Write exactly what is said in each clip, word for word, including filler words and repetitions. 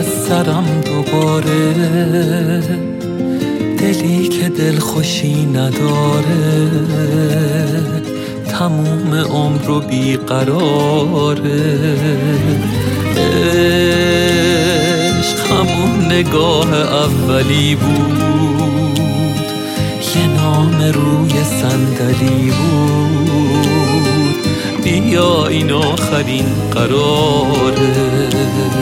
سرم دوباره، دلی که دلخوشی نداره، تموم عمر رو بیقراره. عشق همون نگاه اولی بود، یه نام روی صندلی بود، بیا این آخرین قراره.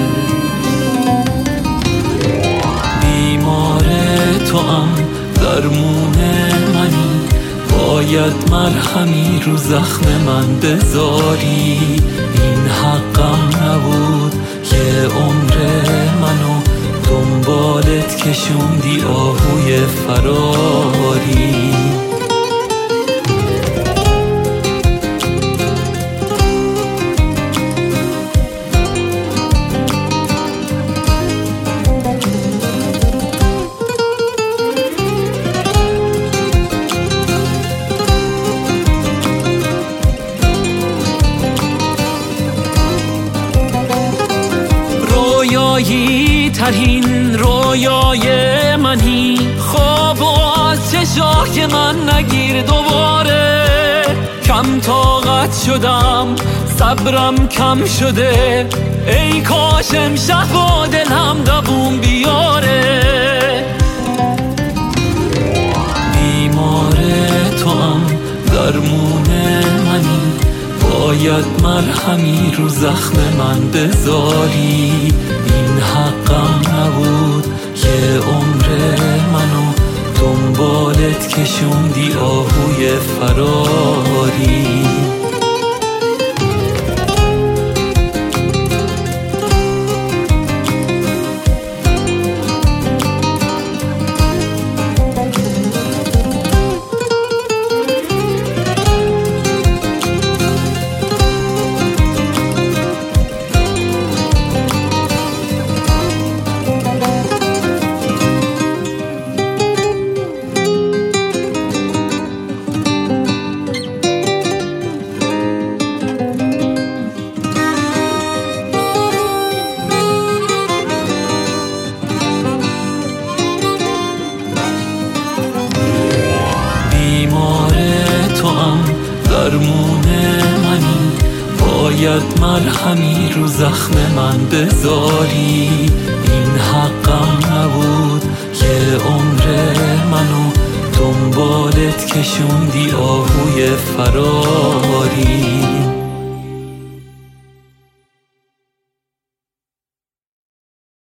بیمار توام، درمون منی، باید مرهمی رو زخم من بذاری. این حقم نبود، یه عمر منو دنبالت کشوندی آهوی فراری. رویایی ترین رویای منی، خواب و از چشای من نگیر دوباره. کم طاقت شدم، صبرم کم شده، ای کاش امشب و دلم دووم بیاره. بیمار توام، درمون منی، باید مرهمی رو زخم من بذاری. این حقم نبود، یه عمر منو دنبالت کشوندی آهوی فراری. درمون منی، باید مرهمی رو زخم من بذاری. این حقم نبود، یه عمر منو دنبالت کشوندی آهوی فراری.